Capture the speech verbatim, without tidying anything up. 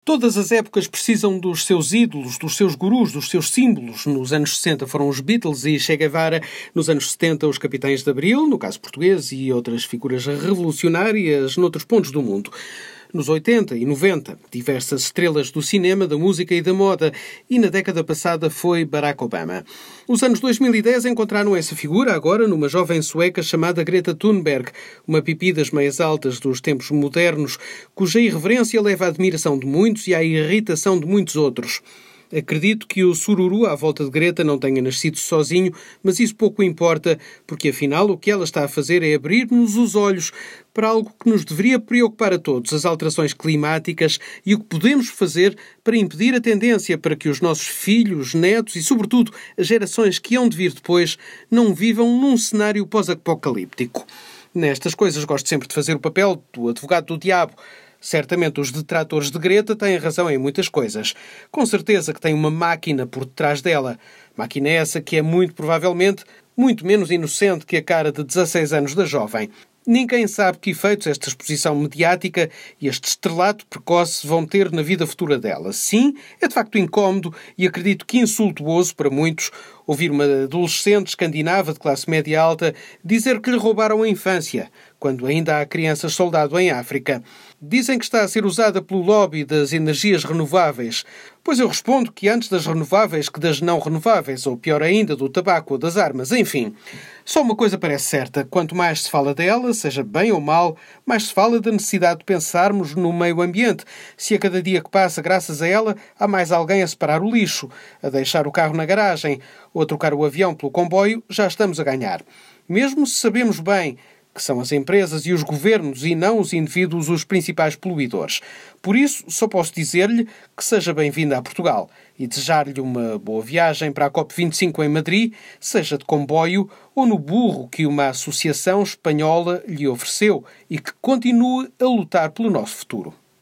Todas as épocas precisam dos seus ídolos, dos seus gurus, dos seus símbolos. Nos anos sessenta foram os Beatles e Che Guevara, nos anos setenta os Capitães de Abril, no caso português, e outras figuras revolucionárias noutros pontos do mundo. Nos oitenta e noventa, diversas estrelas do cinema, da música e da moda, e na década passada foi Barack Obama. Os anos dois mil e dez encontraram essa figura agora numa jovem sueca chamada Greta Thunberg, uma pipi das meias altas dos tempos modernos, cuja irreverência leva à admiração de muitos e à irritação de muitos outros. Acredito que o sururu à volta de Greta não tenha nascido sozinho, mas isso pouco importa, porque afinal o que ela está a fazer é abrir-nos os olhos para algo que nos deveria preocupar a todos, as alterações climáticas e o que podemos fazer para impedir a tendência para que os nossos filhos, netos e, sobretudo, as gerações que hão de vir depois não vivam num cenário pós-apocalíptico. Nestas coisas gosto sempre de fazer o papel do advogado do diabo. Certamente os detratores de Greta têm razão em muitas coisas. Com certeza que tem uma máquina por detrás dela. Máquina essa que é muito provavelmente muito menos inocente que a cara de dezasseis anos da jovem. Ninguém sabe que efeitos esta exposição mediática e este estrelato precoce vão ter na vida futura dela. Sim, é de facto incómodo e acredito que insultuoso para muitos ouvir uma adolescente escandinava de classe média alta dizer que lhe roubaram a infância, quando ainda há crianças soldado em África. Dizem que está a ser usada pelo lobby das energias renováveis. Pois eu respondo que antes das renováveis que das não renováveis, ou pior ainda, do tabaco ou das armas, enfim. Só uma coisa parece certa, quanto mais se fala dela, seja bem ou mal, mais se fala da necessidade de pensarmos no meio ambiente. Se a cada dia que passa, graças a ela, há mais alguém a separar o lixo, a deixar o carro na garagem, ou a trocar o avião pelo comboio, já estamos a ganhar. Mesmo se sabemos bem que são as empresas e os governos e não os indivíduos os principais poluidores. Por isso, só posso dizer-lhe que seja bem-vinda a Portugal e desejar-lhe uma boa viagem para a COP vinte e cinco em Madrid, seja de comboio ou no burro que uma associação espanhola lhe ofereceu e que continue a lutar pelo nosso futuro.